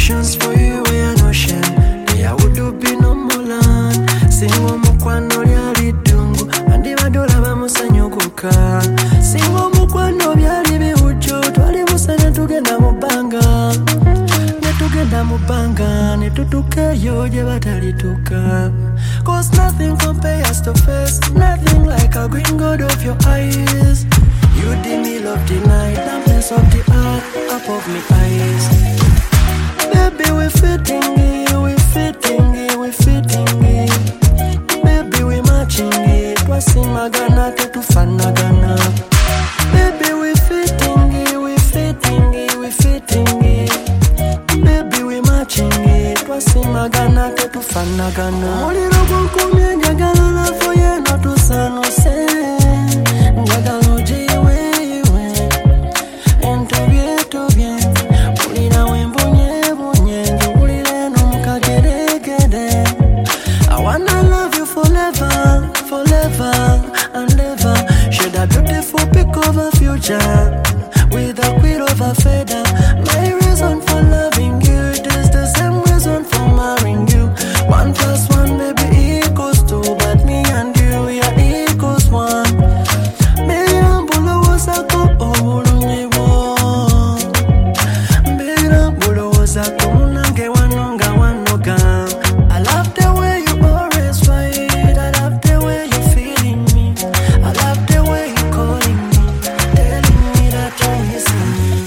affections for you, we are no shame. There would be no more land. Singo mukwano lyali ddungu, andi badola bamusanyukuka. Singo mukwano byali biwujjo, twali musana tugenda mu bbanga. Ne tugenda mu bbanga, ne tutuukayo gye batalituuka. Cause nothing compares to face, nothing like a green gold of your eyes. You did me love the night, numbness of the heart, up of me eyes. Baby, we fitting it, we fitting it, we fitting it. Baby, we matching it, twasimagana tetufanagana. Baby, we fitting it, we fitting it, we fitting it. Baby, we matching it, twasimagana tetufanagana. Muliro gukumye njagala lafo yeno tusanuse. Njagala ojiwe iwe, entobye tobye. Mulira wembunye bunye, njugulire n'omukageregere. I wanna love you forever, forever and ever. Share that beautiful pic of a future with a quid of a feather. My reason for loving you, it is the same reason for marrying you. 1 + 1 baby equals 2, but me and you, we are equals 1. Mbera mbulowooza ko obulungi bwo. Mbera mbulowooza ko munange wano nga wanoga. I love the way you always fight. I love the way you feeling me. I love the way you calling me, telling me that you're missing me.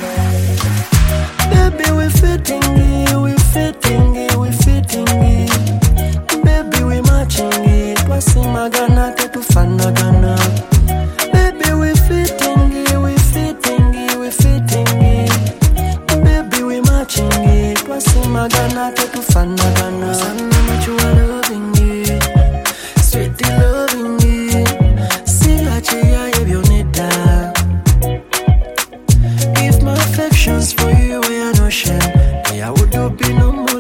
Baby, we fitting it, we fitting it, we fitting it. Baby, we matching it, twasimagana tetufanagana. Baby, we fitting it, we fitting it, we fitting it. Baby, we matching it, twasimagana tetufanagana. Sana much you are loving it, sweetie loving it. Silache ya ebyoneda. If my affections for you, we are no shame. There would be no more